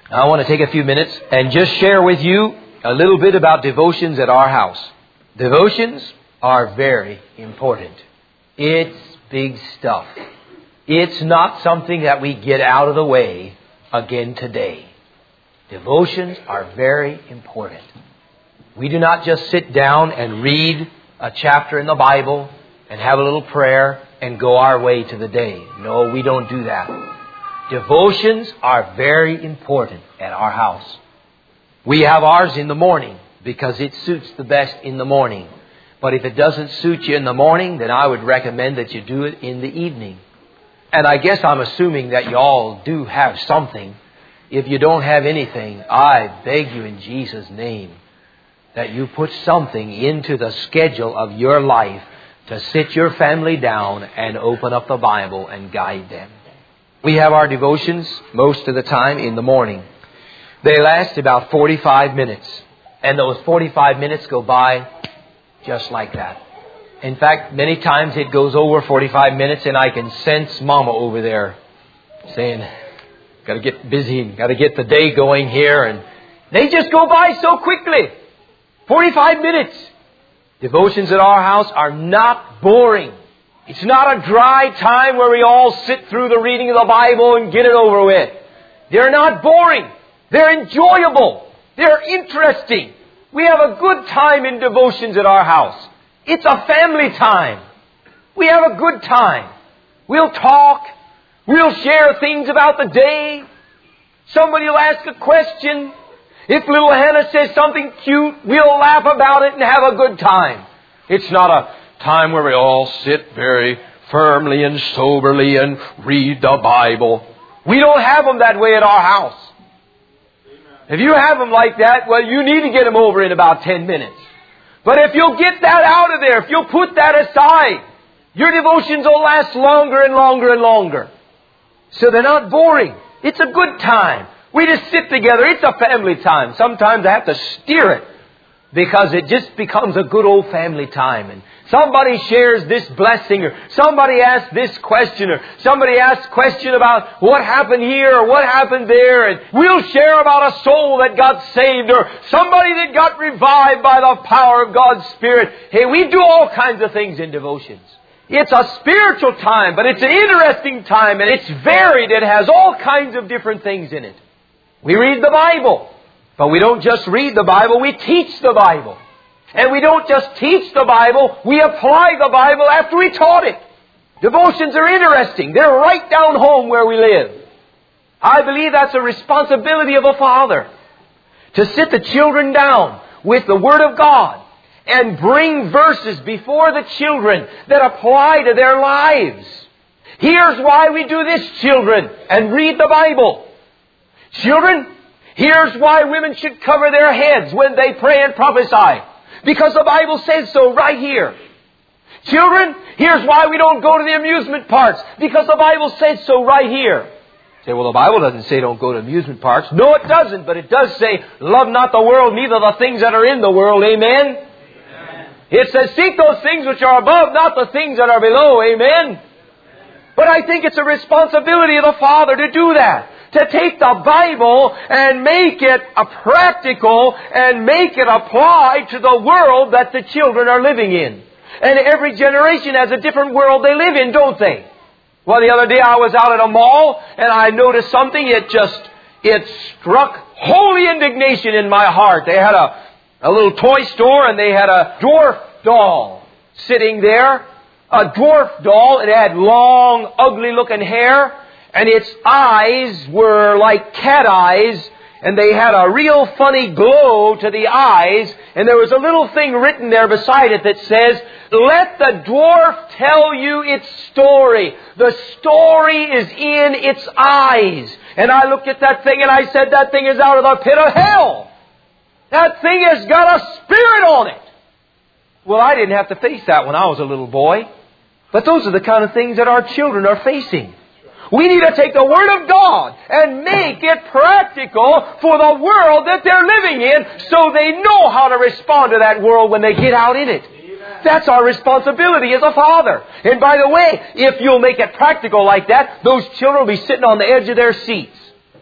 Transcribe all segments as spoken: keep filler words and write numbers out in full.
I want to take a few minutes and just share with you a little bit about devotions at our house. Devotions are very important. It's big stuff. It's not something that we get out of the way again today. Devotions are very important. We do not just sit down and read a chapter in the Bible and have a little prayer and go our way to the day. No, we don't do that. Devotions are very important at our house. We have ours in the morning because it suits the best in the morning. But if it doesn't suit you in the morning, then I would recommend that you do it in the evening. And I guess I'm assuming that you all do have something. If you don't have anything, I beg you in Jesus' name that you put something into the schedule of your life to sit your family down and open up the Bible and guide them. We have our devotions most of the time in the morning. They last about forty-five minutes. And those forty-five minutes go by just like that. In fact, many times it goes over forty-five minutes and I can sense Mama over there saying, got to get busy, got to get the day going here. And they just go by so quickly. forty-five minutes. Devotions at our house are not boring. It's not a dry time where we all sit through the reading of the Bible and get it over with. They're not boring. They're enjoyable. They're interesting. We have a good time in devotions at our house. It's a family time. We have a good time. We'll talk. We'll share things about the day. Somebody will ask a question. If little Hannah says something cute, we'll laugh about it and have a good time. It's not a time where we all sit very firmly and soberly and read the Bible. We don't have them that way at our house. If you have them like that, well, you need to get them over in about ten minutes. But if you'll get that out of there, if you'll put that aside, your devotions will last longer and longer and longer. So they're not boring. It's a good time. We just sit together. It's a family time. Sometimes I have to steer it because it just becomes a good old family time. And somebody shares this blessing, or somebody asks this question, or somebody asks a question about what happened here or what happened there. And we'll share about a soul that got saved or somebody that got revived by the power of God's Spirit. Hey, we do all kinds of things in devotions. It's a spiritual time, but it's an interesting time, and it's varied. It has all kinds of different things in it. We read the Bible, but we don't just read the Bible, we teach the Bible. And we don't just teach the Bible, we apply the Bible after we taught it. Devotions are interesting. They're right down home where we live. I believe that's a responsibility of a father, to sit the children down with the Word of God and bring verses before the children that apply to their lives. Here's why we do this, children, and read the Bible. Children, here's why women should cover their heads when they pray and prophesy. Because the Bible says so right here. Children, here's why we don't go to the amusement parks. Because the Bible says so right here. You say, well, the Bible doesn't say don't go to amusement parks. No, it doesn't. But it does say, love not the world, neither the things that are in the world. Amen? Amen. It says, seek those things which are above, not the things that are below. Amen? But I think it's a responsibility of the father to do that. To take the Bible and make it a practical and make it apply to the world that the children are living in. And every generation has a different world they live in, don't they? Well, the other day I was out at a mall and I noticed something. It just, it struck holy indignation in my heart. They had a, a little toy store and they had a dwarf doll sitting there. A dwarf doll. It had long, ugly looking hair. And its eyes were like cat eyes, and they had a real funny glow to the eyes. And there was a little thing written there beside it that says, let the dwarf tell you its story. The story is in its eyes. And I looked at that thing and I said, that thing is out of the pit of hell. That thing has got a spirit on it. Well, I didn't have to face that when I was a little boy. But those are the kind of things that our children are facing. We need to take the Word of God and make it practical for the world that they're living in so they know how to respond to that world when they get out in it. That's our responsibility as a father. And by the way, if you'll make it practical like that, those children will be sitting on the edge of their seats.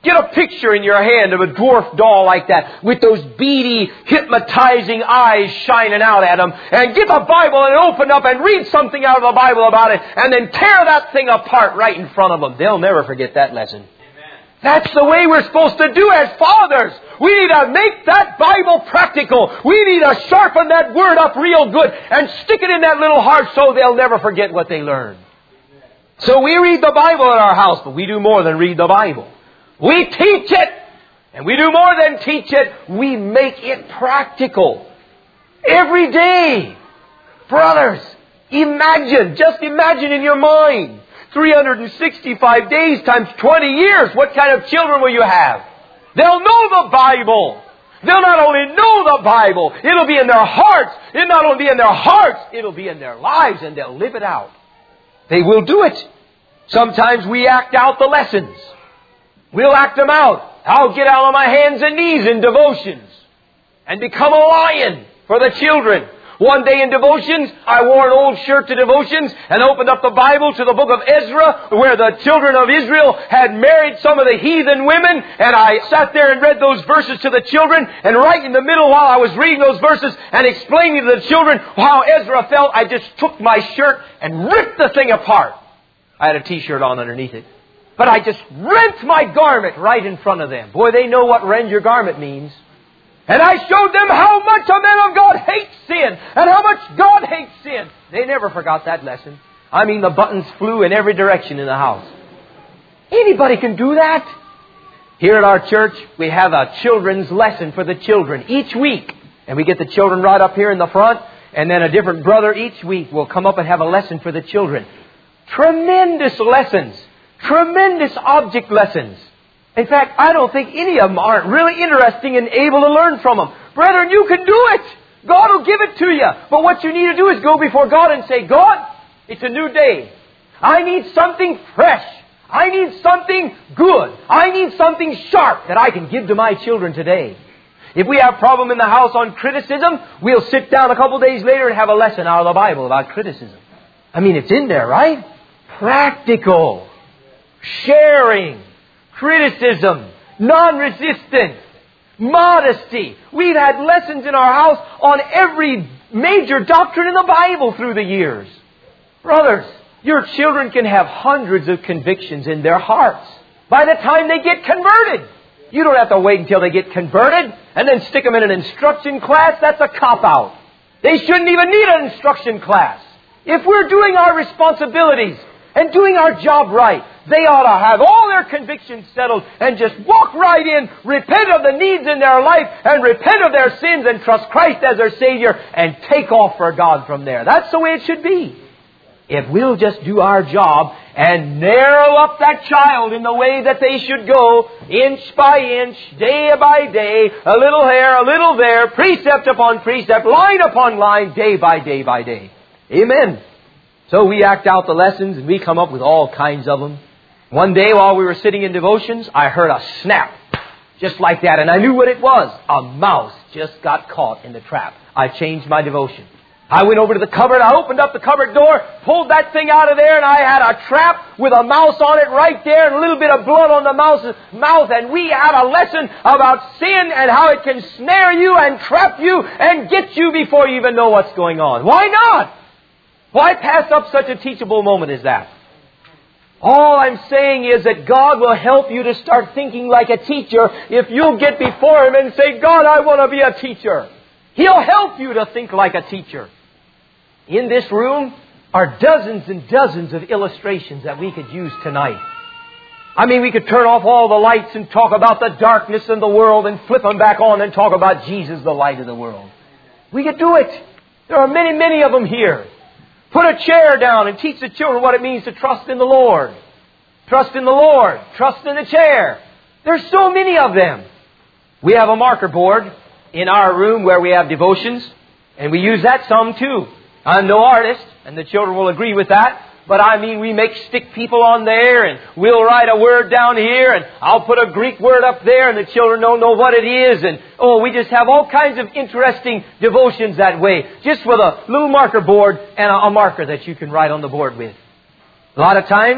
Get a picture in your hand of a dwarf doll like that with those beady, hypnotizing eyes shining out at them. And get the Bible and open up and read something out of the Bible about it. And then tear that thing apart right in front of them. They'll never forget that lesson. Amen. That's the way we're supposed to do as fathers. We need to make that Bible practical. We need to sharpen that Word up real good and stick it in that little heart so they'll never forget what they learned. So we read the Bible in our house, but we do more than read the Bible. We teach it, and we do more than teach it. We make it practical. Every day. Brothers, imagine, just imagine in your mind, three hundred sixty-five days times twenty years, what kind of children will you have? They'll know the Bible. They'll not only know the Bible, it'll be in their hearts. It'll not only be in their hearts, it'll be in their lives, and they'll live it out. They will do it. Sometimes we act out the lessons. We'll act them out. I'll get out on my hands and knees in devotions and become a lion for the children. One day in devotions, I wore an old shirt to devotions and opened up the Bible to the book of Ezra, where the children of Israel had married some of the heathen women, and I sat there and read those verses to the children, and right in the middle while I was reading those verses and explaining to the children how Ezra felt, I just took my shirt and ripped the thing apart. I had a t-shirt on underneath it. But I just rent my garment right in front of them. Boy, they know what rend your garment means. And I showed them how much a man of God hates sin and how much God hates sin. They never forgot that lesson. I mean, the buttons flew in every direction in the house. Anybody can do that. Here at our church, we have a children's lesson for the children each week. And we get the children right up here in the front. And then a different brother each week will come up and have a lesson for the children. Tremendous lessons. Tremendous object lessons. In fact, I don't think any of them aren't really interesting and able to learn from them. Brethren, you can do it. God will give it to you. But what you need to do is go before God and say, God, it's a new day. I need something fresh. I need something good. I need something sharp that I can give to my children today. If we have a problem in the house on criticism, we'll sit down a couple days later and have a lesson out of the Bible about criticism. I mean, it's in there, right? Practical. Sharing, criticism, non-resistance, modesty. We've had lessons in our house on every major doctrine in the Bible through the years. Brothers, your children can have hundreds of convictions in their hearts by the time they get converted. You don't have to wait until they get converted and then stick them in an instruction class. That's a cop-out. They shouldn't even need an instruction class. If we're doing our responsibilities and doing our job right, they ought to have all their convictions settled and just walk right in, repent of the needs in their life, and repent of their sins and trust Christ as their Savior and take off for God from there. That's the way it should be. If we'll just do our job and narrow up that child in the way that they should go, inch by inch, day by day, a little here, a little there, precept upon precept, line upon line, day by day by day. Amen. So we act out the lessons and we come up with all kinds of them. One day while we were sitting in devotions, I heard a snap. Just like that. And I knew what it was. A mouse just got caught in the trap. I changed my devotion. I went over to the cupboard. I opened up the cupboard door, pulled that thing out of there, and I had a trap with a mouse on it right there and a little bit of blood on the mouse's mouth. And we had a lesson about sin and how it can snare you and trap you and get you before you even know what's going on. Why not? Why pass up such a teachable moment as that? All I'm saying is that God will help you to start thinking like a teacher if you'll get before Him and say, God, I want to be a teacher. He'll help you to think like a teacher. In this room are dozens and dozens of illustrations that we could use tonight. I mean, we could turn off all the lights and talk about the darkness in the world and flip them back on and talk about Jesus, the light of the world. We could do it. There are many, many of them here. Put a chair down and teach the children what it means to trust in the Lord. Trust in the Lord. Trust in the chair. There's so many of them. We have a marker board in our room where we have devotions, and we use that some too. I'm no artist, and the children will agree with that. But I mean, we make stick people on there, and we'll write a word down here, and I'll put a Greek word up there, and the children don't know what it is. And, oh, we just have all kinds of interesting devotions that way, just with a little marker board and a, a marker that you can write on the board with. A lot of times,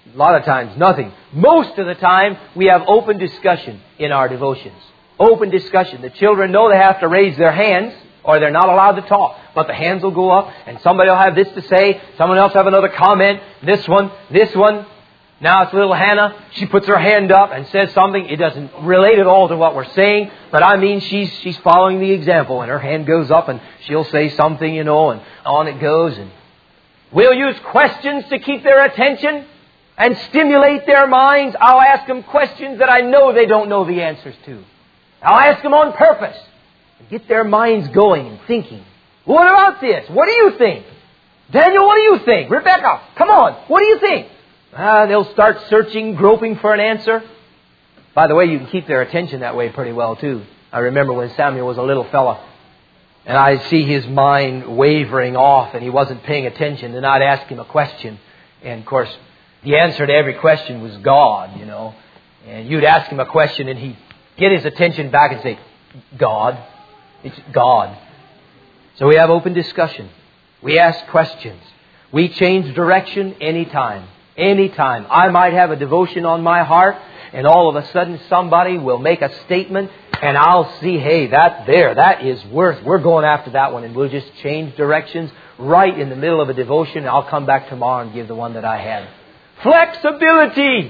A lot of times, nothing. Most of the time, we have open discussion in our devotions. Open discussion. The children know they have to raise their hands or they're not allowed to talk. But the hands will go up and somebody will have this to say. Someone else have another comment. This one, this one. Now it's little Hannah. She puts her hand up and says something. It doesn't relate at all to what we're saying. But I mean, she's she's following the example. And her hand goes up and she'll say something, you know, and on it goes. And we'll use questions to keep their attention and stimulate their minds. I'll ask them questions that I know they don't know the answers to. I'll ask them on purpose and get their minds going and thinking. What about this? What do you think? Daniel, what do you think? Rebecca, come on. What do you think? Ah, they'll start searching, groping for an answer. By the way, you can keep their attention that way pretty well too. I remember when Samuel was a little fella and I'd see his mind wavering off and he wasn't paying attention, and I'd ask him a question. And of course, the answer to every question was God, you know. And you'd ask him a question and he'd get his attention back and say, God. It's God. So we have open discussion. We ask questions. We change direction anytime. Anytime. I might have a devotion on my heart and all of a sudden somebody will make a statement and I'll see, hey, that there, that is worth, we're going after that one, and we'll just change directions right in the middle of a devotion, and I'll come back tomorrow and give the one that I had. Flexibility!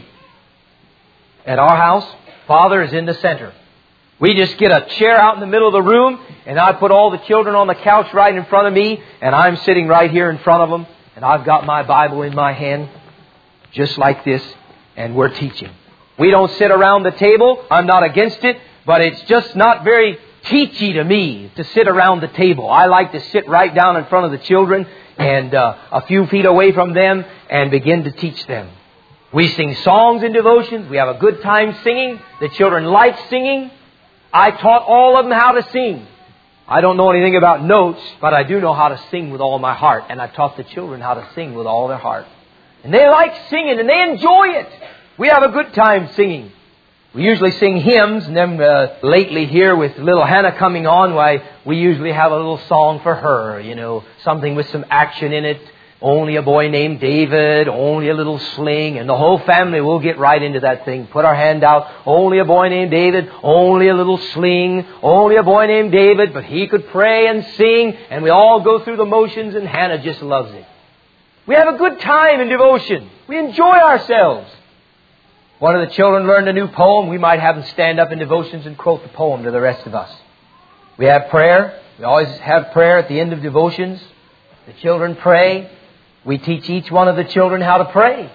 At our house, Father is in the center. We just get a chair out in the middle of the room and I put all the children on the couch right in front of me and I'm sitting right here in front of them and I've got my Bible in my hand. Just like this, and we're teaching. We don't sit around the table. I'm not against it, but it's just not very teachy to me to sit around the table. I like to sit right down in front of the children and uh, a few feet away from them and begin to teach them. We sing songs and devotions. We have a good time singing. The children like singing. I taught all of them how to sing. I don't know anything about notes, but I do know how to sing with all my heart. And I taught the children how to sing with all their heart. And they like singing and they enjoy it. We have a good time singing. We usually sing hymns, and then uh, lately here with little Hannah coming on, why we usually have a little song for her, you know, something with some action in it. Only a boy named David, only a little sling, and the whole family will get right into that thing. Put our hand out, only a boy named David, only a little sling, only a boy named David, but he could pray and sing, and we all go through the motions, and Hannah just loves it. We have a good time in devotion. We enjoy ourselves. One of the children learned a new poem. We might have them stand up in devotions and quote the poem to the rest of us. We have prayer. We always have prayer at the end of devotions. The children pray. We teach each one of the children how to pray.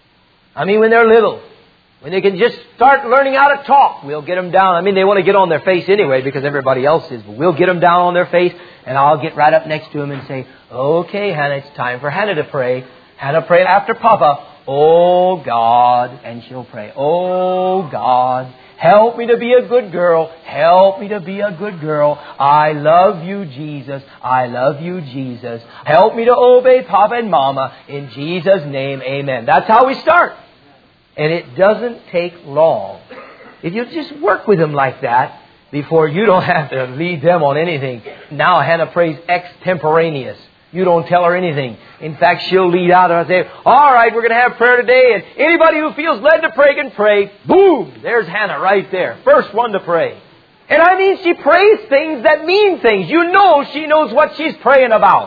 I mean, when they're little, when they can just start learning how to talk, we'll get them down. I mean, they want to get on their face anyway because everybody else is, but we'll get them down on their face. And I'll get right up next to him and say, okay, Hannah, it's time for Hannah to pray. Hannah, pray after Papa. Oh, God. And she'll pray, oh, God, help me to be a good girl. Help me to be a good girl. I love you, Jesus. I love you, Jesus. Help me to obey Papa and Mama. In Jesus' name, amen. That's how we start. And it doesn't take long. If you just work with them like that, before you don't have to lead them on anything. Now Hannah prays extemporaneous. You don't tell her anything. In fact, she'll lead out and say, all right, we're going to have prayer today, and anybody who feels led to pray can pray. Boom! There's Hannah right there. First one to pray. And I mean, she prays things that mean things. You know she knows what she's praying about.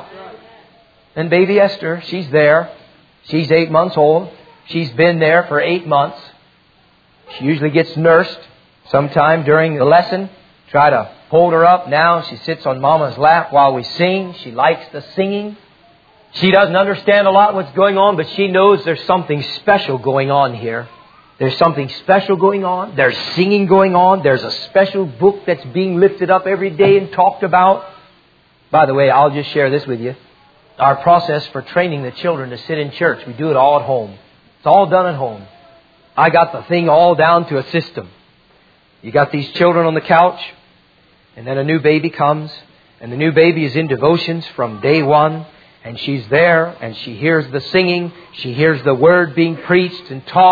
And baby Esther, she's there. She's eight months old. She's been there for eight months. She usually gets nursed sometime during the lesson. Try to hold her up. Now she sits on Mama's lap while we sing. She likes the singing. She doesn't understand a lot what's going on, but she knows there's something special going on here. There's something special going on. There's singing going on. There's a special book that's being lifted up every day and talked about. By the way, I'll just share this with you. Our process for training the children to sit in church, we do it all at home. It's all done at home. I got the thing all down to a system. You got these children on the couch, and then a new baby comes, and the new baby is in devotions from day one, and she's there, and she hears the singing, she hears the word being preached and taught,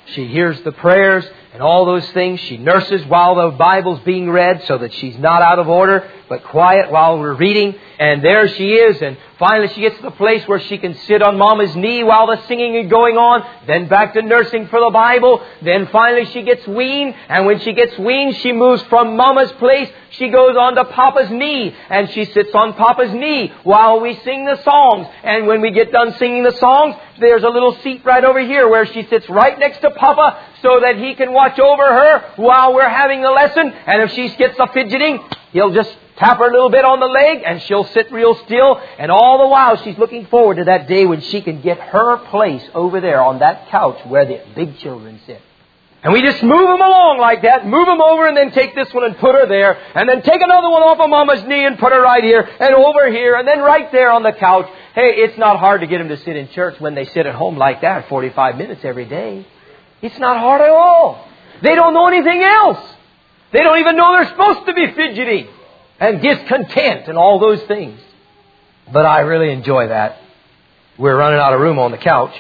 She hears the prayers and all those things. She nurses while the Bible's being read so that she's not out of order, but quiet while we're reading. And there she is. And finally she gets to the place where she can sit on Mama's knee while the singing is going on. Then back to nursing for the Bible. Then finally she gets weaned. And when she gets weaned, she moves from Mama's place. She goes on to Papa's knee. And she sits on Papa's knee while we sing the songs. And when we get done singing the songs, there's a little seat right over here where she sits right next to Papa so that he can watch over her while we're having the lesson. And if she gets the fidgeting, he'll just tap her a little bit on the leg and she'll sit real still. And all the while she's looking forward to that day when she can get her place over there on that couch where the big children sit. And we just move them along like that, move them over and then take this one and put her there. And then take another one off of Mama's knee and put her right here and over here and then right there on the couch. Hey, it's not hard to get them to sit in church when they sit at home like that forty-five minutes every day. It's not hard at all. They don't know anything else. They don't even know they're supposed to be fidgeting and discontent and all those things. But I really enjoy that. We're running out of room on the couch.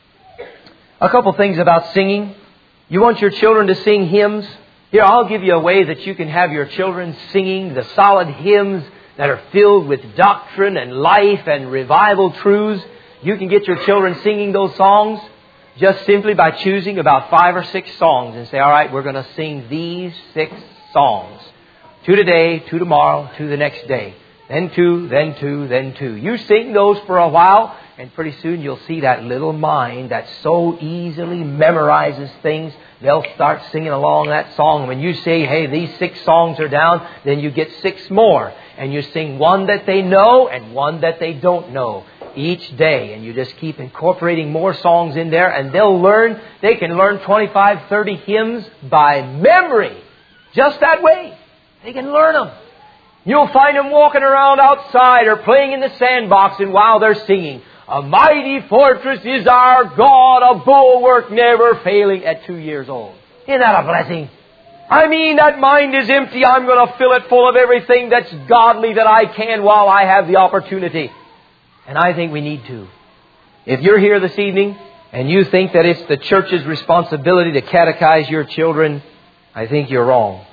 A couple things about singing. You want your children to sing hymns? Here, I'll give you a way that you can have your children singing the solid hymns that are filled with doctrine and life and revival truths. You can get your children singing those songs just simply by choosing about five or six songs and say, all right, we're going to sing these six songs. Two today, two tomorrow, two the next day. Then two, then two, then two. You sing those for a while, and pretty soon you'll see that little mind that so easily memorizes things. They'll start singing along that song. When you say, hey, these six songs are down, then you get six more. And you sing one that they know and one that they don't know each day. And you just keep incorporating more songs in there, and they'll learn. They can learn twenty-five, thirty hymns by memory. Just that way. They can learn them. You'll find them walking around outside or playing in the sandbox, and while they're singing, a mighty fortress is our God, a bulwark never failing, at two years old. Isn't that a blessing? I mean, that mind is empty. I'm going to fill it full of everything that's godly that I can while I have the opportunity. And I think we need to. If you're here this evening and you think that it's the church's responsibility to catechize your children, I think you're wrong.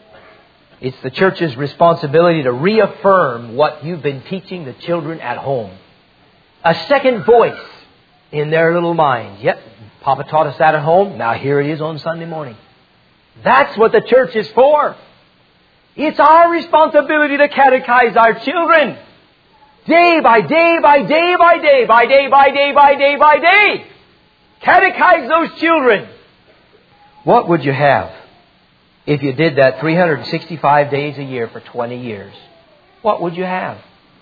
It's the church's responsibility to reaffirm what you've been teaching the children at home. A second voice in their little minds. Yep, Papa taught us that at home. Now here it is on Sunday morning. That's what the church is for. It's our responsibility to catechize our children. Day by day by day by day by day by day by day by day. Catechize those children. What would you have if you did that three hundred sixty-five days a year for twenty years? What would you have?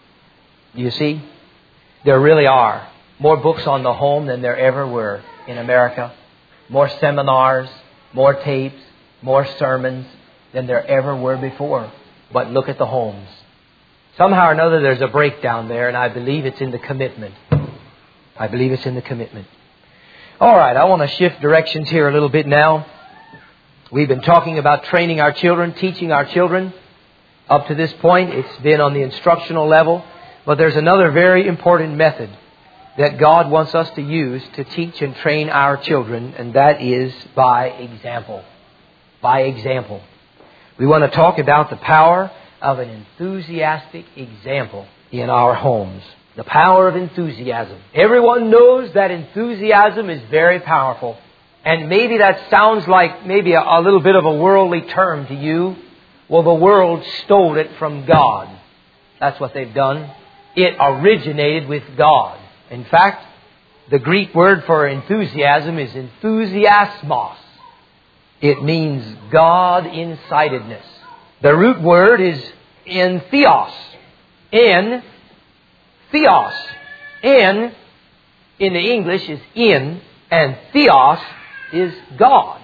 You see, there really are more books on the home than there ever were in America. More seminars, more tapes, more sermons than there ever were before. But look at the homes. Somehow or another there's a breakdown there, and I believe it's in the commitment. I believe it's in the commitment. All right, I want to shift directions here a little bit now. We've been talking about training our children, teaching our children. Up to this point, it's been on the instructional level. But there's another very important method that God wants us to use to teach and train our children, and that is by example. By example. We want to talk about the power of an enthusiastic example in our homes. The power of enthusiasm. Everyone knows that enthusiasm is very powerful. And maybe that sounds like maybe a, a little bit of a worldly term to you. Well, the world stole it from God. That's what they've done. It originated with God. In fact, the Greek word for enthusiasm is enthusiasmos. It means God-insidedness. The root word is entheos. En, theos. En, in the English, is in, and theos is God.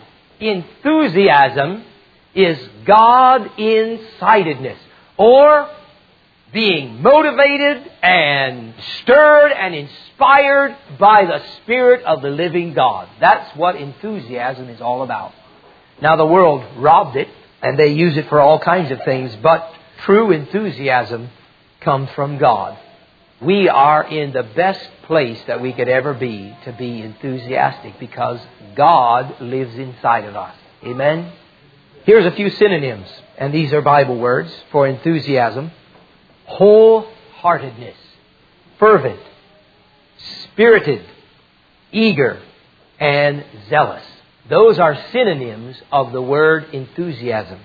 Enthusiasm is God-insidedness, or being motivated and stirred and inspired by the Spirit of the living God. That's what enthusiasm is all about. Now, the world robbed it, and they use it for all kinds of things, but true enthusiasm comes from God. We are in the best place that we could ever be to be enthusiastic because God lives inside of us. Amen? Here's a few synonyms, and these are Bible words for enthusiasm. Wholeheartedness, fervent, spirited, eager, and zealous. Those are synonyms of the word enthusiasm.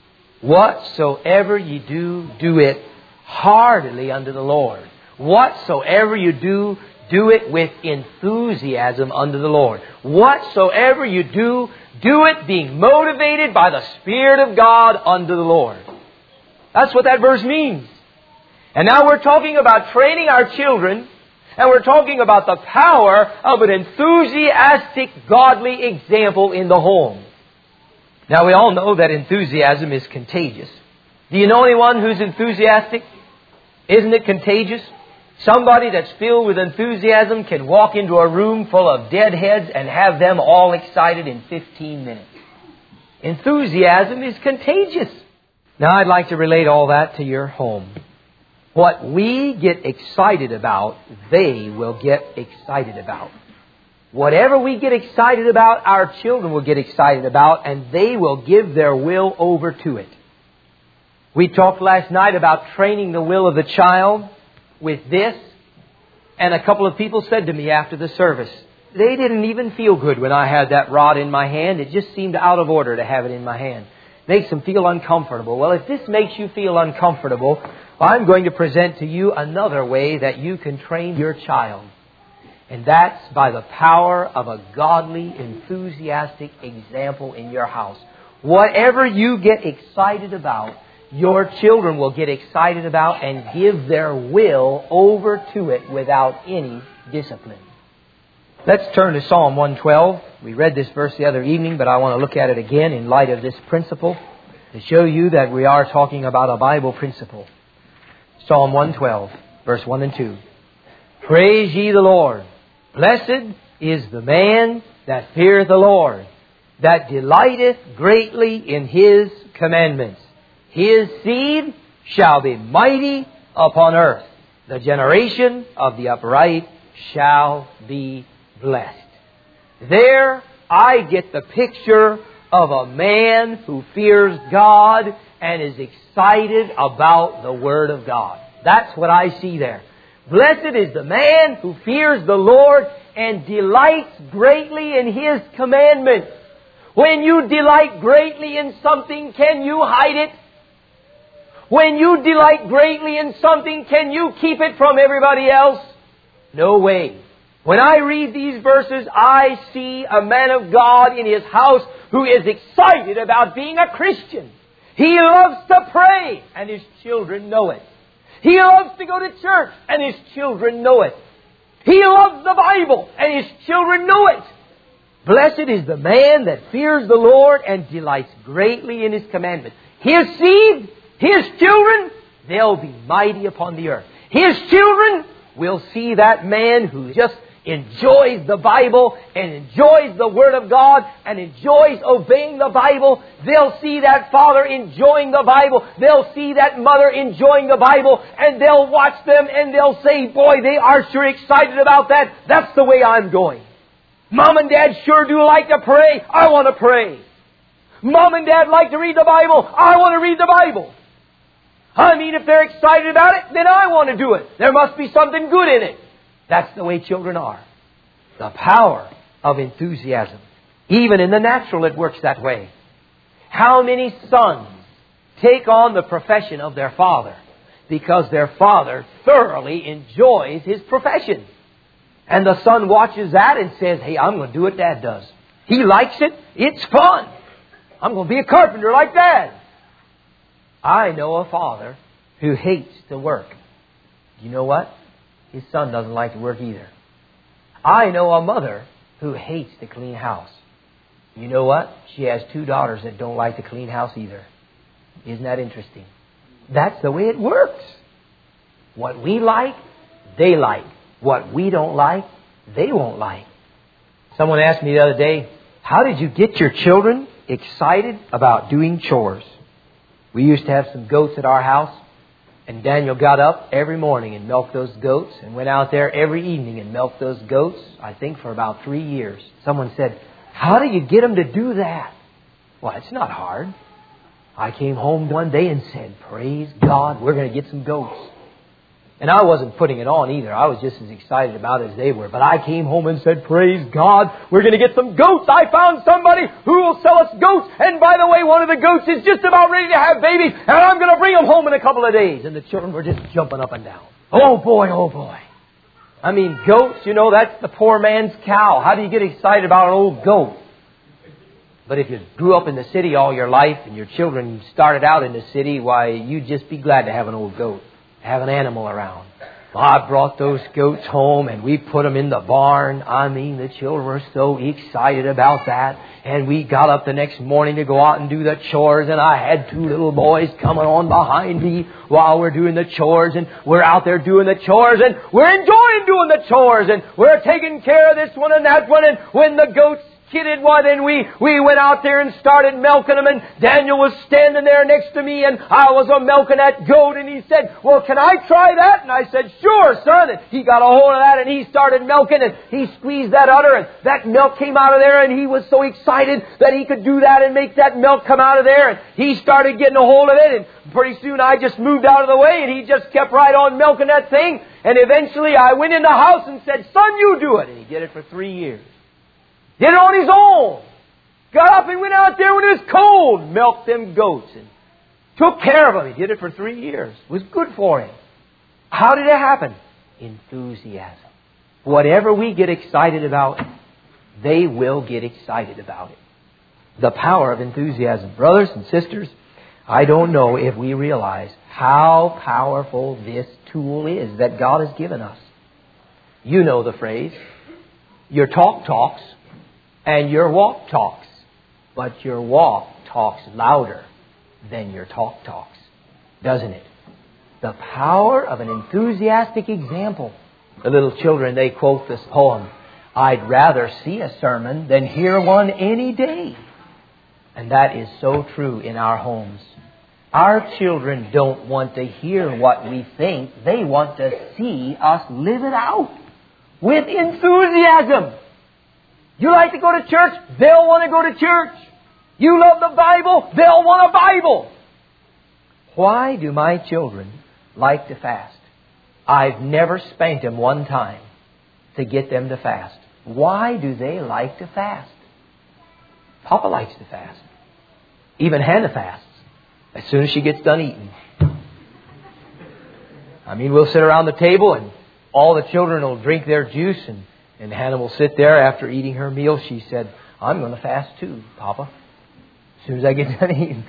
Whatsoever you do, do it heartily unto the Lord. Whatsoever you do, do it with enthusiasm unto the Lord. Whatsoever you do, do it being motivated by the Spirit of God unto the Lord. That's what that verse means. And now we're talking about training our children, and we're talking about the power of an enthusiastic, godly example in the home. Now we all know that enthusiasm is contagious. Do you know anyone who's enthusiastic? Isn't it contagious? Somebody that's filled with enthusiasm can walk into a room full of deadheads and have them all excited in fifteen minutes. Enthusiasm is contagious. Now I'd like to relate all that to your home. What we get excited about, they will get excited about. Whatever we get excited about, our children will get excited about, and they will give their will over to it. We talked last night about training the will of the child with this, and a couple of people said to me after the service, they didn't even feel good when I had that rod in my hand. It just seemed out of order to have it in my hand. Makes them feel uncomfortable. Well, if this makes you feel uncomfortable, I'm going to present to you another way that you can train your child. And that's by the power of a godly, enthusiastic example in your house. Whatever you get excited about, your children will get excited about and give their will over to it without any discipline. Let's turn to Psalm one twelve. We read this verse the other evening, but I want to look at it again in light of this principle to show you that we are talking about a Bible principle. Psalm one twelve, verse one and two. Praise ye the Lord. Blessed is the man that feareth the Lord, that delighteth greatly in His commandments. His seed shall be mighty upon earth. The generation of the upright shall be blessed. There I get the picture of a man who fears God and is excited about the Word of God. That's what I see there. Blessed is the man who fears the Lord and delights greatly in His commandments. When you delight greatly in something, can you hide it? When you delight greatly in something, can you keep it from everybody else? No way. When I read these verses, I see a man of God in his house who is excited about being a Christian. He loves to pray, and his children know it. He loves to go to church, and his children know it. He loves the Bible, and his children know it. Blessed is the man that fears the Lord and delights greatly in His commandments. His seed, His children, they'll be mighty upon the earth. His children will see that man who just enjoys the Bible and enjoys the Word of God and enjoys obeying the Bible. They'll see that father enjoying the Bible. They'll see that mother enjoying the Bible, and they'll watch them and they'll say, boy, they are sure excited about that. That's the way I'm going. Mom and Dad sure do like to pray. I want to pray. Mom and Dad like to read the Bible. I want to read the Bible. I mean, if they're excited about it, then I want to do it. There must be something good in it. That's the way children are. The power of enthusiasm. Even in the natural, it works that way. How many sons take on the profession of their father because their father thoroughly enjoys his profession? And the son watches that and says, hey, I'm going to do what Dad does. He likes it. It's fun. I'm going to be a carpenter like Dad. I know a father who hates to work. You know what? His son doesn't like to work either. I know a mother who hates to clean house. You know what? She has two daughters that don't like to clean house either. Isn't that interesting? That's the way it works. What we like, they like. What we don't like, they won't like. Someone asked me the other day, how did you get your children excited about doing chores? We used to have some goats at our house. And Daniel got up every morning and milked those goats and went out there every evening and milked those goats, I think, for about three years. Someone said, how do you get them to do that? Well, it's not hard. I came home one day and said, praise God, we're going to get some goats. And I wasn't putting it on either. I was just as excited about it as they were. But I came home and said, praise God, we're going to get some goats. I found somebody who will sell us goats. And by the way, one of the goats is just about ready to have babies. And I'm going to bring them home in a couple of days. And the children were just jumping up and down. Oh boy, oh boy. I mean, goats, you know, that's the poor man's cow. How do you get excited about an old goat? But if you grew up in the city all your life and your children started out in the city, why, you'd just be glad to have an old goat. Have an animal around. Well, I brought those goats home and we put them in the barn. I mean, the children were so excited about that. And we got up the next morning to go out and do the chores. And I had two little boys coming on behind me while we're doing the chores. And we're out there doing the chores. And we're enjoying doing the chores. And we're taking care of this one and that one. And when the goats kidded, why then we, we went out there and started milking them, and Daniel was standing there next to me, and I was a milking that goat, and he said, well, can I try that? And I said, sure, son. And he got a hold of that, and he started milking, and he squeezed that udder, and that milk came out of there, and he was so excited that he could do that and make that milk come out of there, and he started getting a hold of it, and pretty soon I just moved out of the way, and he just kept right on milking that thing, and eventually I went in the house and said, son, you do it. And he did it for three years. Did it on his own. Got up and went out there when it was cold. Milked them goats and took care of them. He did it for three years. It was good for him. How did it happen? Enthusiasm. Whatever we get excited about, they will get excited about it. The power of enthusiasm. Brothers and sisters, I don't know if we realize how powerful this tool is that God has given us. You know the phrase, your talk talks, and your walk talks, but your walk talks louder than your talk talks, doesn't it? The power of an enthusiastic example. The little children, they quote this poem, I'd rather see a sermon than hear one any day. And that is so true in our homes. Our children don't want to hear what we think. They want to see us live it out with enthusiasm. You like to go to church? They'll want to go to church. You love the Bible? They'll want a Bible. Why do my children like to fast? I've never spanked them one time to get them to fast. Why do they like to fast? Papa likes to fast. Even Hannah fasts as soon as she gets done eating. I mean, we'll sit around the table and all the children will drink their juice, and And Hannah will sit there after eating her meal. She said, I'm going to fast too, Papa, as soon as I get done eating.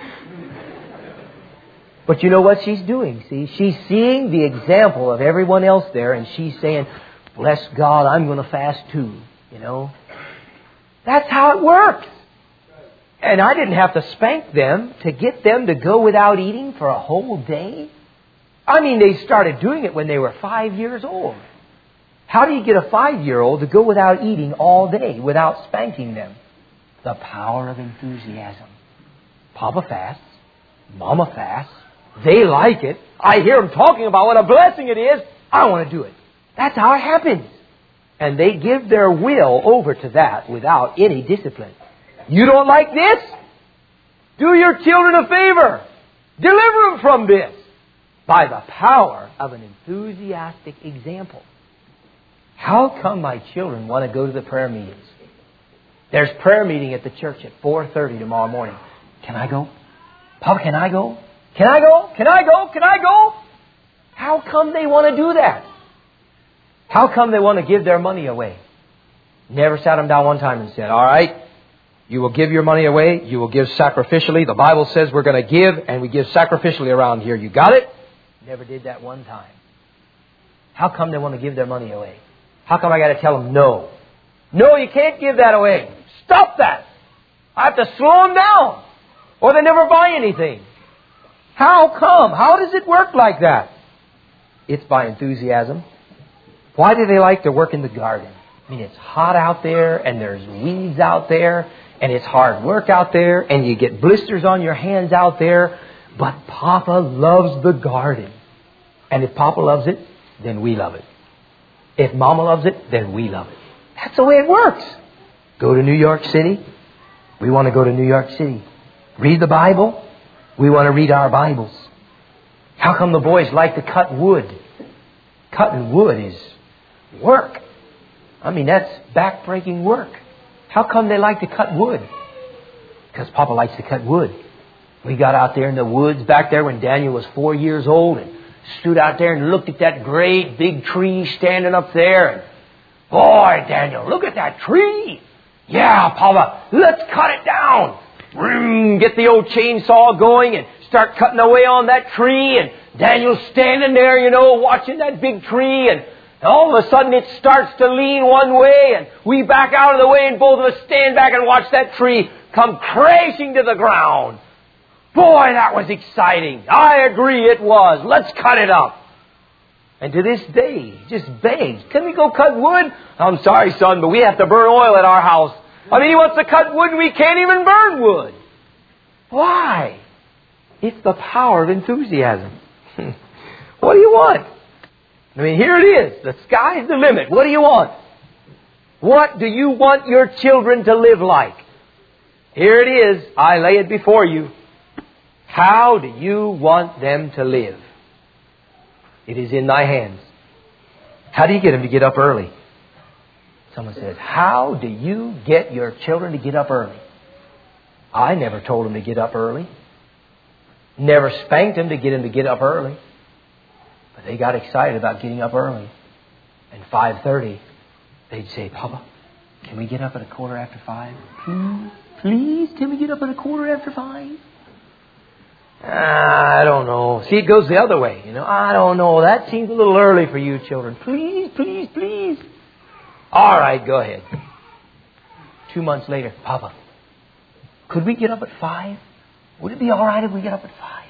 But you know what she's doing? See, she's seeing the example of everyone else there, and she's saying, bless God, I'm going to fast too. You know, that's how it works. And I didn't have to spank them to get them to go without eating for a whole day. I mean, they started doing it when they were five years old. How do you get a five-year-old to go without eating all day without spanking them? The power of enthusiasm. Papa fasts. Mama fasts. They like it. I hear them talking about what a blessing it is. I want to do it. That's how it happens. And they give their will over to that without any discipline. You don't like this? Do your children a favor. Deliver them from this by the power of an enthusiastic example. How come my children want to go to the prayer meetings? There's prayer meeting at the church at four thirty tomorrow morning. Can I go? Papa, can I go? Can I go? Can I go? Can I go? How come they want to do that? How come they want to give their money away? Never sat them down one time and said, all right, you will give your money away. You will give sacrificially. The Bible says we're going to give, and we give sacrificially around here. You got it? Never did that one time. How come they want to give their money away? How come I got to tell them no? No, you can't give that away. Stop that. I have to slow them down, or they never buy anything. How come? How does it work like that? It's by enthusiasm. Why do they like to work in the garden? I mean, it's hot out there, and there's weeds out there, and it's hard work out there, and you get blisters on your hands out there. But Papa loves the garden. And if Papa loves it, then we love it. If Mama loves it, then we love it. That's the way it works. Go to New York City. We want to go to New York City. Read the Bible. We want to read our Bibles. How come the boys like to cut wood? Cutting wood is work. I mean, that's back-breaking work. How come they like to cut wood? Because Papa likes to cut wood. We got out there in the woods back there when Daniel was four years old and stood out there and looked at that great big tree standing up there. And, boy, Daniel, look at that tree. Yeah, Papa, let's cut it down. Vroom, get the old chainsaw going and start cutting away on that tree. And Daniel's standing there, you know, watching that big tree. And all of a sudden it starts to lean one way. And we back out of the way and both of us stand back and watch that tree come crashing to the ground. Boy, that was exciting. I agree it was. Let's cut it up. And to this day, he just begs, can we go cut wood? I'm sorry, son, but we have to burn oil at our house. I mean, he wants to cut wood and we can't even burn wood. Why? It's the power of enthusiasm. What do you want? I mean, here it is. The sky's the limit. What do you want? What do you want your children to live like? Here it is. I lay it before you. How do you want them to live? It is in thy hands. How do you get them to get up early? Someone says, how do you get your children to get up early? I never told them to get up early. Never spanked them to get them to get up early. But they got excited about getting up early. And five thirty, they'd say, Papa, can we get up at a quarter after five? Please, please, can we get up at a quarter after five? I don't know. See, it goes the other way. You know, I don't know. That seems a little early for you children. Please, please, please. All right, go ahead. Two months later, Papa, could we get up at five? Would it be all right if we get up at five?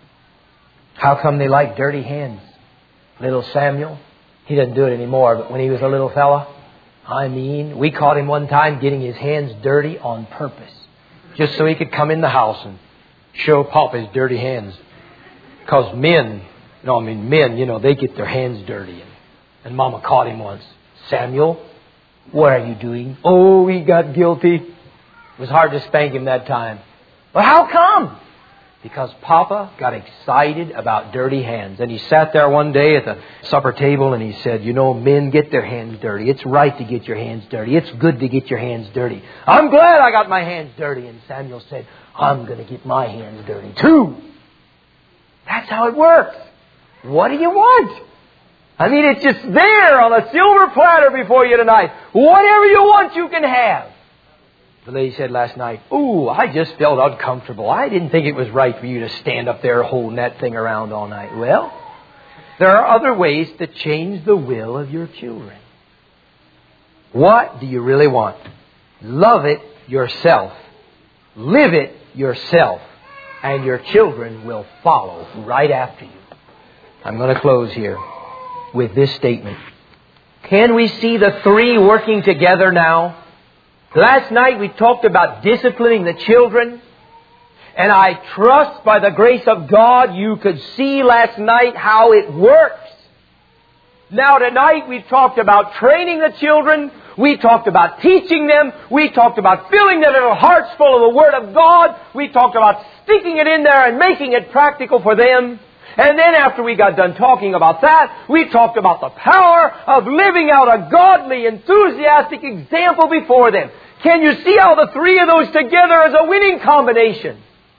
How come they like dirty hands? Little Samuel, he doesn't do it anymore, but when he was a little fella, I mean, we caught him one time getting his hands dirty on purpose, just so he could come in the house and show Papa his dirty hands. Because men, no, I mean men, you know, they get their hands dirty. And, and Mama caught him once. Samuel, what are you doing? Oh, he got guilty. It was hard to spank him that time. But how come? Because Papa got excited about dirty hands. And he sat there one day at the supper table and he said, you know, men get their hands dirty. It's right to get your hands dirty. It's good to get your hands dirty. I'm glad I got my hands dirty. And Samuel said, I'm going to get my hands dirty too. That's how it works. What do you want? I mean, it's just there on a silver platter before you tonight. Whatever you want, you can have. The lady said last night, ooh, I just felt uncomfortable. I didn't think it was right for you to stand up there holding that thing around all night. Well, there are other ways to change the will of your children. What do you really want? Love it yourself. Live it yourself. And your children will follow right after you. I'm going to close here with this statement. Can we see the three working together now? Last night we talked about disciplining the children. And I trust by the grace of God you could see last night how it works. Now tonight we talked about training the children. We talked about teaching them. We talked about filling their little hearts full of the Word of God. We talked about sticking it in there and making it practical for them. And then after we got done talking about that, we talked about the power of living out a godly, enthusiastic example before them. Can you see how the three of those together is a winning combination?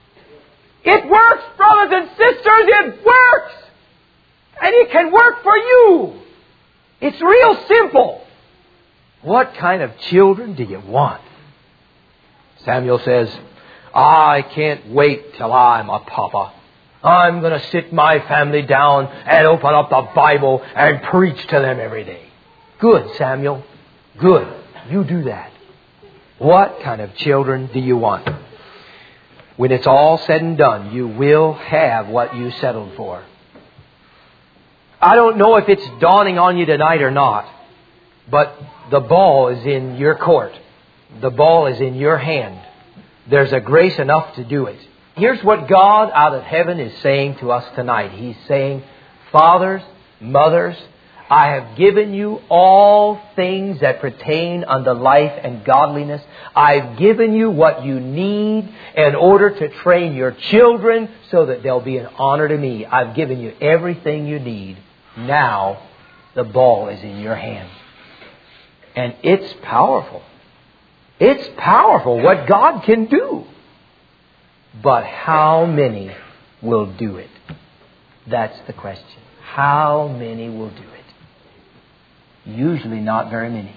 It works, brothers and sisters, it works! And it can work for you. It's real simple. What kind of children do you want? Samuel says, I can't wait till I'm a papa. I'm going to sit my family down and open up the Bible and preach to them every day. Good, Samuel. Good. You do that. What kind of children do you want? When it's all said and done, you will have what you settled for. I don't know if it's dawning on you tonight or not, but the ball is in your court. The ball is in your hand. There's a grace enough to do it. Here's what God out of heaven is saying to us tonight. He's saying, Fathers, mothers, I have given you all things that pertain unto life and godliness. I've given you what you need in order to train your children so that they'll be an honor to me. I've given you everything you need. Now the ball is in your hand. And it's powerful. It's powerful what God can do. But how many will do it? That's the question. How many will do it? Usually not very many.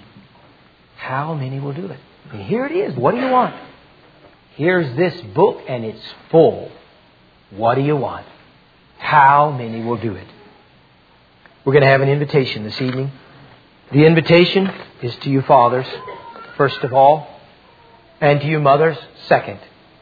How many will do it? And here it is. What do you want? Here's this book and it's full. What do you want? How many will do it? We're going to have an invitation this evening. The invitation is to you fathers, first of all, and to you mothers, second.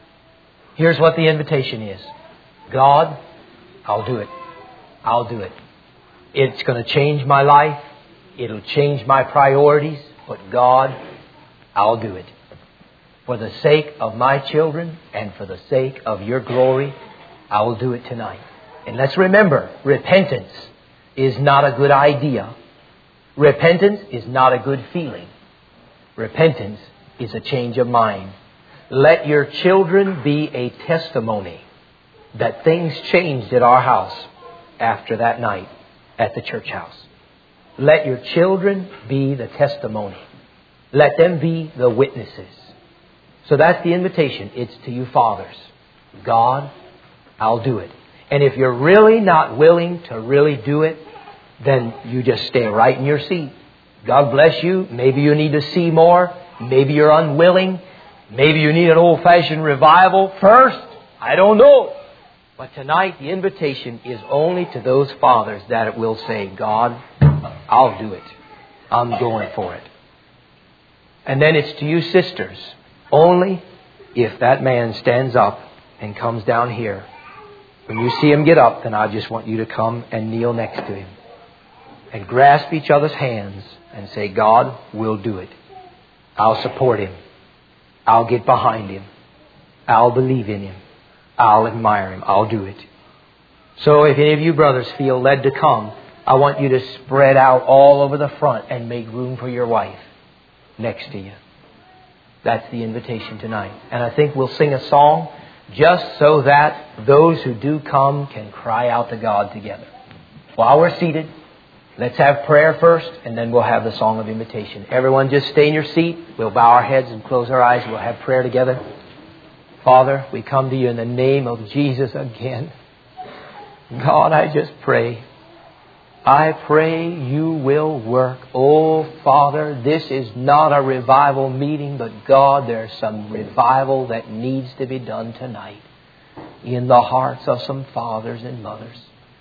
Here's what the invitation is. God, I'll do it. I'll do it. It's going to change my life. It'll change my priorities. But God, I'll do it. For the sake of my children and for the sake of your glory, I will do it tonight. And let's remember, repentance is not a good idea. Repentance is not a good feeling. Repentance is a change of mind. Let your children be a testimony that things changed at our house after that night at the church house. Let your children be the testimony. Let them be the witnesses. So that's the invitation. It's to you fathers. God, I'll do it. And if you're really not willing to really do it, then you just stay right in your seat. God bless you. Maybe you need to see more. Maybe you're unwilling. Maybe you need an old-fashioned revival first. I don't know. But tonight the invitation is only to those fathers that will say, God, I'll do it. I'm going for it. And then it's to you sisters. Only if that man stands up and comes down here. When you see him get up, then I just want you to come and kneel next to him. And grasp each other's hands and say, God, we'll do it. I'll support him. I'll get behind him. I'll believe in him. I'll admire him. I'll do it. So if any of you brothers feel led to come, I want you to spread out all over the front and make room for your wife next to you. That's the invitation tonight. And I think we'll sing a song just so that those who do come can cry out to God together. While we're seated, let's have prayer first, and then we'll have the song of invitation. Everyone just stay in your seat. We'll bow our heads and close our eyes. We'll have prayer together. Father, we come to you in the name of Jesus again. God, I just pray. I pray you will work. Oh, Father, this is not a revival meeting, but God, there's some revival that needs to be done tonight in the hearts of some fathers and mothers.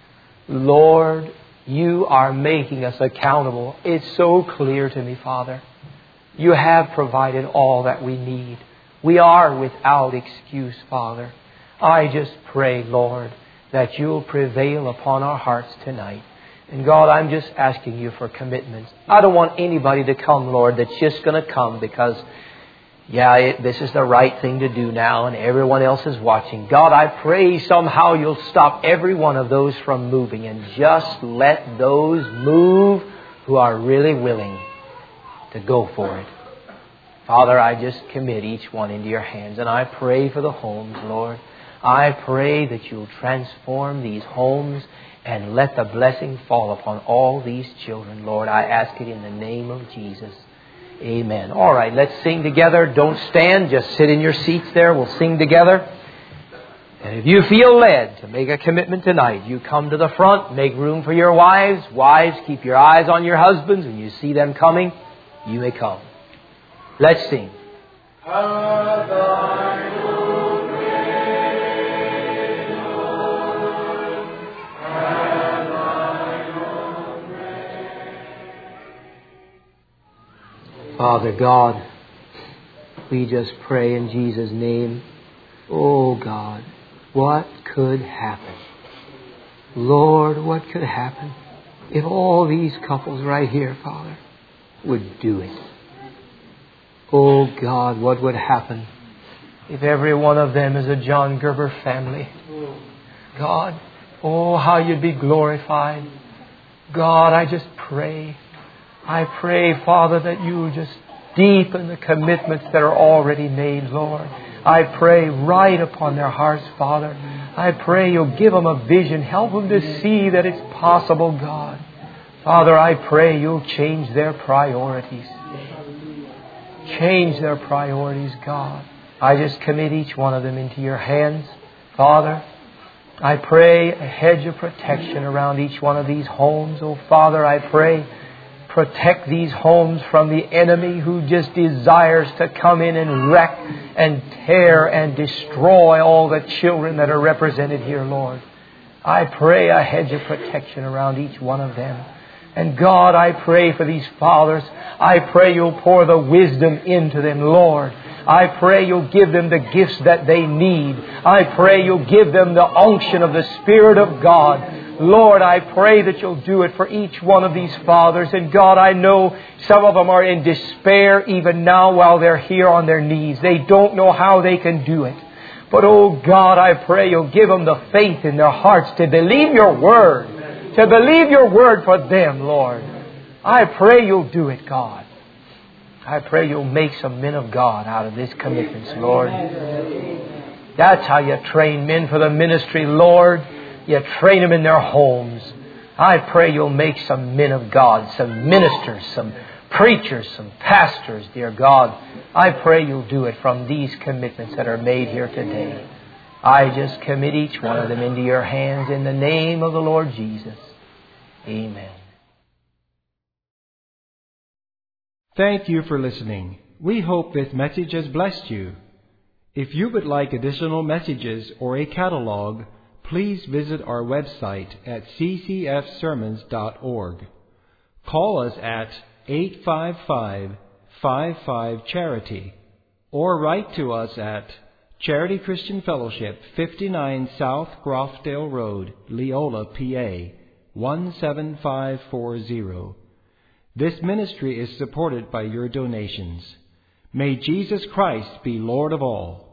Lord, you are making us accountable. It's so clear to me, Father. You have provided all that we need. We are without excuse, Father. I just pray, Lord, that you'll prevail upon our hearts tonight. And God, I'm just asking you for commitments. I don't want anybody to come, Lord, that's just going to come because, yeah, it, this is the right thing to do now and everyone else is watching. God, I pray somehow you'll stop every one of those from moving and just let those move who are really willing to go for it. Father, I just commit each one into your hands and I pray for the homes, Lord. I pray that you'll transform these homes and let the blessing fall upon all these children, Lord. I ask it in the name of Jesus. Amen. All right, let's sing together. Don't stand. Just sit in your seats there. We'll sing together. And if you feel led to make a commitment tonight, you come to the front. Make room for your wives. Wives, keep your eyes on your husbands. When you see them coming, you may come. Let's sing. Father God, we just pray in Jesus' name. Oh God, what could happen? Lord, what could happen if all these couples right here, Father, would do it? Oh God, what would happen if every one of them is a John Gerber family? God, Oh, how you'd be glorified. God, I just pray. I pray, Father, that you will just deepen the commitments that are already made, Lord. I pray right upon their hearts, Father. I pray you'll give them a vision. Help them to see that it's possible, God. Father, I pray you'll change their priorities. Change their priorities, God. I just commit each one of them into your hands. Father, I pray a hedge of protection around each one of these homes. Oh, Father, I pray protect these homes from the enemy who just desires to come in and wreck and tear and destroy all the children that are represented here, Lord. I pray a hedge of protection around each one of them. And God, I pray for these fathers. I pray you'll pour the wisdom into them, Lord. I pray you'll give them the gifts that they need. I pray you'll give them the unction of the Spirit of God. Lord, I pray that you'll do it for each one of these fathers. And God, I know some of them are in despair even now while they're here on their knees. They don't know how they can do it. But oh God, I pray you'll give them the faith in their hearts to believe your word. To believe your word for them, Lord. I pray you'll do it, God. I pray you'll make some men of God out of these commitments, Lord. That's how you train men for the ministry, Lord. You train them in their homes. I pray you'll make some men of God, some ministers, some preachers, some pastors, dear God. I pray you'll do it from these commitments that are made here today. I just commit each one of them into your hands in the name of the Lord Jesus. Amen. Thank you for listening. We hope this message has blessed you. If you would like additional messages or a catalog, please visit our website at c c f sermons dot org. Call us at eight five five, five five, charity or write to us at Charity Christian Fellowship, fifty-nine South Grofdale Road, Leola, P A, one seven five four zero. This ministry is supported by your donations. May Jesus Christ be Lord of all.